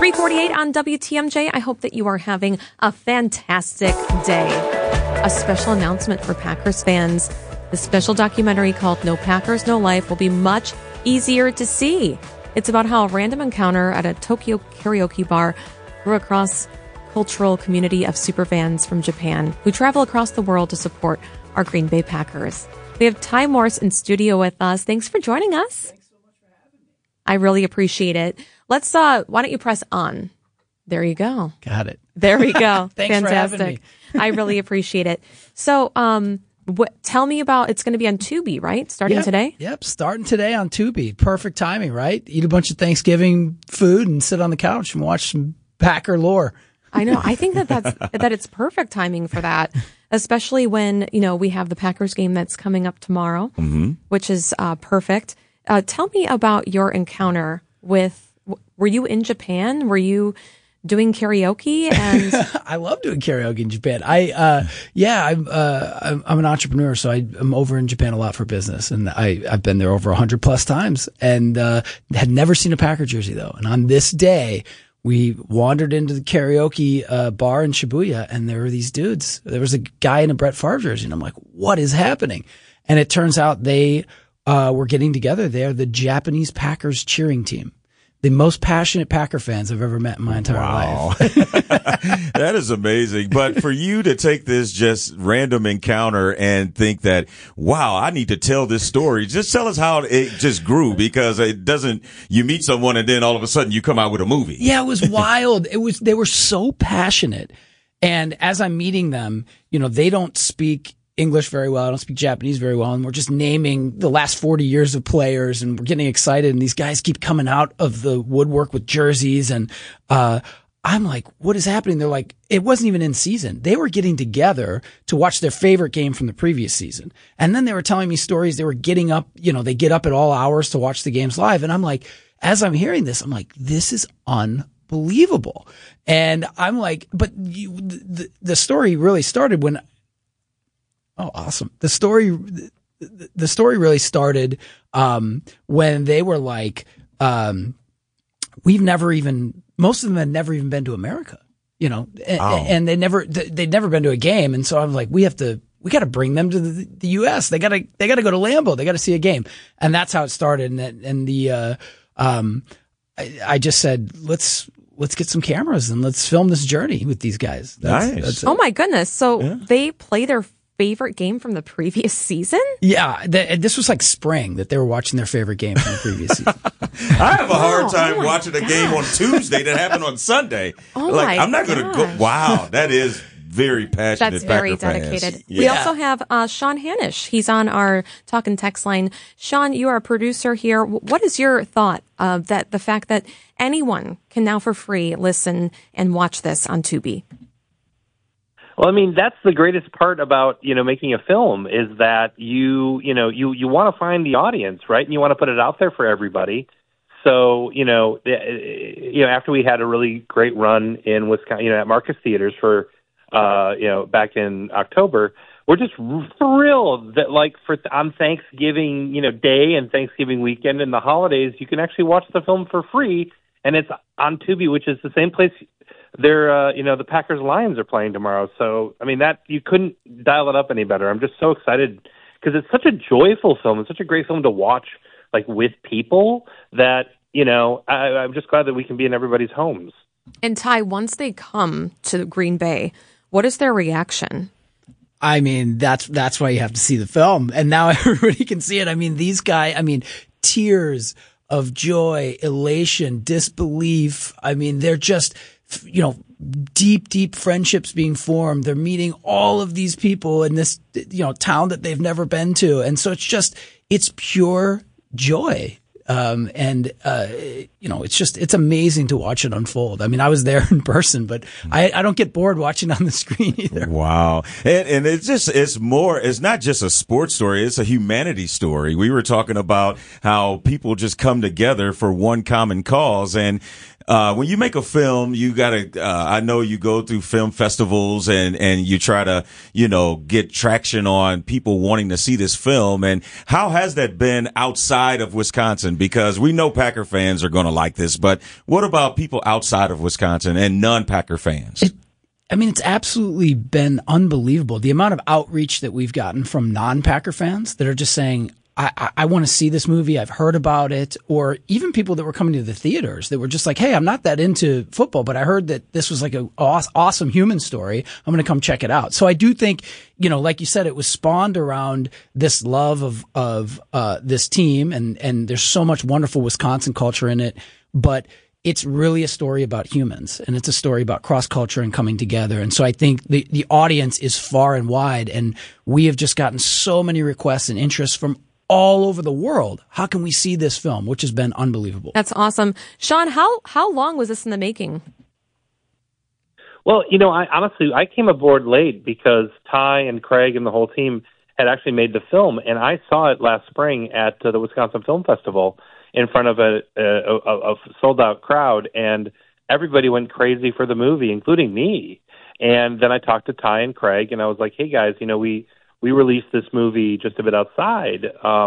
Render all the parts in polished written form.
3:48 on WTMJ. I hope that you are having a fantastic day. A special announcement for Packers fans. The special documentary called No Packers, No Life will be much easier to see. It's about how a random encounter at a Tokyo karaoke bar grew across cultural community of superfans from Japan who travel across the world to support our Green Bay Packers. We have Ty Morse in studio with us. Thanks for joining us. Thanks so much for having me. I really appreciate it. Let's, why don't you press on? There you go. Got it. There we go. Thanks Fantastic. for having me. I really appreciate it. So, tell me about, it's going to be on Tubi, right? Starting today? Yep, starting today on Tubi. Perfect timing, right? Eat a bunch of Thanksgiving food and sit on the couch and watch some Packer lore. I know. I think that it's perfect timing for that, especially when, we have the Packers game that's coming up tomorrow, which is perfect. Tell me about your encounter were you in Japan? Were you doing karaoke? And I love doing karaoke in Japan. I'm an entrepreneur, so I'm over in Japan a lot for business, and I've been there over 100 plus times, and had never seen a Packer jersey though. And on this day, we wandered into the karaoke bar in Shibuya, and there were these dudes. There was a guy in a Brett Favre jersey, and I'm like, what is happening? And it turns out they were getting together. They're the Japanese Packers cheering team. The most passionate Packer fans I've ever met in my entire life. That is amazing. But for you to take this just random encounter and think that, wow, I need to tell this story. Just tell us how it just grew, because it doesn't, you meet someone and then all of a sudden you come out with a movie. Yeah, it was wild. They were so passionate. And as I'm meeting them, they don't speak English very well. I don't speak Japanese very well. And we're just naming the last 40 years of players, and we're getting excited. And these guys keep coming out of the woodwork with jerseys. And, I'm like, what is happening? They're like, it wasn't even in season. They were getting together to watch their favorite game from the previous season. And then they were telling me stories. They were getting up, they get up at all hours to watch the games live. And I'm like, as I'm hearing this, I'm like, this is unbelievable. And I'm like, but the story really started when, oh, awesome. The story really started, when they were like, most of them had never even been to America, and they'd never been to a game. And so I'm like, we got to bring them to the U.S. They got to go to Lambeau. They got to see a game. And that's how it started. I just said, let's get some cameras and let's film this journey with these guys. Nice. Oh my goodness. So they play their favorite game from the previous season? Yeah, this was like spring that they were watching their favorite game from the previous season. I have a hard time watching a game on Tuesday that happened on Sunday. Oh my I'm not going to go. Wow, that is very passionate. That's very Packer dedicated. fans. Yeah. We also have Sean Hanish. He's on our talk and text line. Sean, you are a producer here. What is your thought of the fact that anyone can now for free listen and watch this on Tubi? Well, I mean, that's the greatest part about, making a film is that you want to find the audience, right? And you want to put it out there for everybody. So, after we had a really great run in Wisconsin, at Marcus Theaters for, back in October, we're just thrilled that on Thanksgiving, Day and Thanksgiving weekend and the holidays, you can actually watch the film for free. And it's on Tubi, which is the same place the Packers Lions are playing tomorrow. So, I mean, that you couldn't dial it up any better. I'm just so excited because it's such a joyful film. It's such a great film to watch, with people that, I'm just glad that we can be in everybody's homes. And Ty, once they come to Green Bay, what is their reaction? I mean, that's why you have to see the film. And now everybody can see it. I mean, these guys, tears of joy, elation, disbelief. I mean, they're just, deep friendships being formed. They're meeting all of these people in this, town that they've never been to. And so it's pure joy. It's amazing to watch it unfold. I mean, I was there in person, but I don't get bored watching on the screen either. Wow. And it's not just a sports story. It's a humanity story. We were talking about how people just come together for one common cause. And when you make a film, you gotta, I know you go through film festivals and you try to, get traction on people wanting to see this film. And how has that been outside of Wisconsin? Because we know Packer fans are going to like this, but what about people outside of Wisconsin and non-Packer fans? It's absolutely been unbelievable. The amount of outreach that we've gotten from non-Packer fans that are just saying, I want to see this movie. I've heard about it. Or even people that were coming to the theaters that were just like, hey, I'm not that into football, but I heard that this was like an awesome human story. I'm going to come check it out. So I do think, like you said, it was spawned around this love of this team. And there's so much wonderful Wisconsin culture in it. But it's really a story about humans, and it's a story about cross culture and coming together. And so I think the audience is far and wide, and we have just gotten so many requests and interests from all over the world. How can we see this film? Which has been unbelievable. That's awesome. Sean, how long was this in the making? Well, I came aboard late because Ty and Craig and the whole team had actually made the film, and I saw it last spring at the Wisconsin Film Festival in front of a sold-out crowd, and everybody went crazy for the movie, including me. And then I talked to Ty and Craig, and I was like, hey, guys, we released this movie just a bit outside,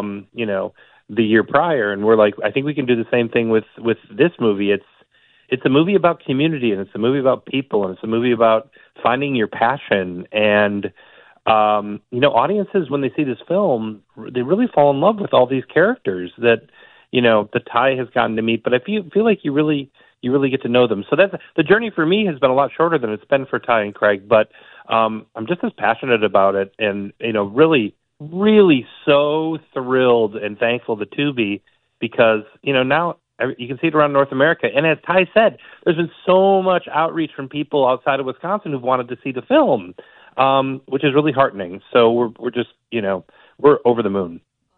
the year prior, and we're like, I think we can do the same thing with this movie. It's a movie about community, and it's a movie about people, and it's a movie about finding your passion. And audiences, when they see this film, they really fall in love with all these characters that that Ty has gotten to meet, but I feel like you really get to know them. So that's the journey for me has been a lot shorter than it's been for Ty and Craig, but I'm just as passionate about it, and really, really so thrilled and thankful to Tubi because now you can see it around North America. And as Ty said, there's been so much outreach from people outside of Wisconsin who've wanted to see the film, which is really heartening. So we're just we're over the moon.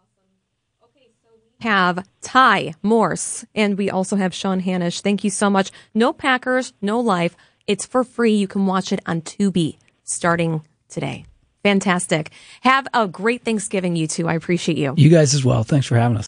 Have Ty Morse, and we also have Sean Hanish. Thank you so much. No Packers, No Life. It's for free. You can watch it on Tubi starting today. Fantastic. Have a great Thanksgiving, you two. I appreciate you. You guys as well. Thanks for having us.